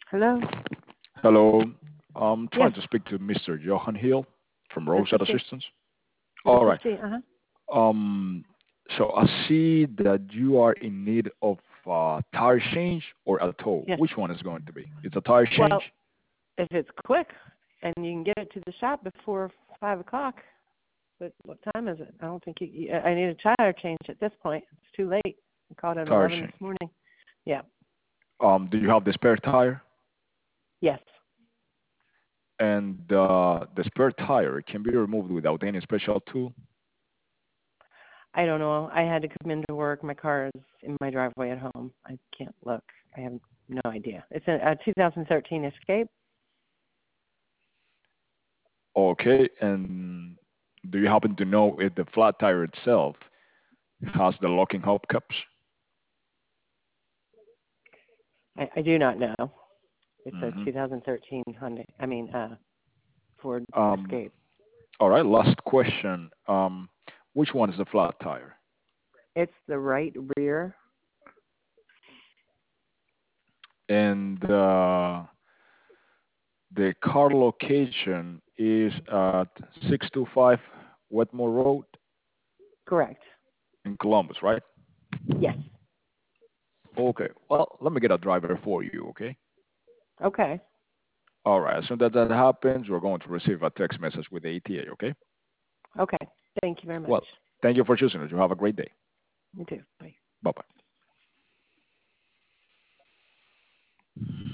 Hello? Hello. I'm Yes, trying to speak to Mr. Johan Hill from this is Roadside she. Assistance. This All is right. she. Uh-huh. So I see that you are in need of tire change or a tow. Yes. Which one is going to be? It's a tire change? Well, if it's quick and you can get it to the shop before 5 o'clock, but what time is it? I don't think I need a tire change at this point. It's too late. I called at Tire 11 change. this morning. Yeah. Do you have the spare tire? Yes. And the spare tire can be removed without any special tool? I don't know. I had to come into work. My car is in my driveway at home. I can't look. I have no idea. It's a 2013 Escape. Okay. And do you happen to know if the flat tire itself has the locking hubcaps? I do not know. It's a Hmm. 2013 Hyundai. Ford Um, Escape. all right. Last question. Which one is the flat tire? It's the right rear. And the car location is at 625 Wetmore Road Correct. in Columbus, right? Yes. Okay. Well, let me get a driver for you, okay? Okay. All right. As soon as that happens, we're going to receive a text message with the ETA, okay? Okay. Thank you very much. Well, thank you for choosing us. You have a great day. You too. Bye. Bye-bye.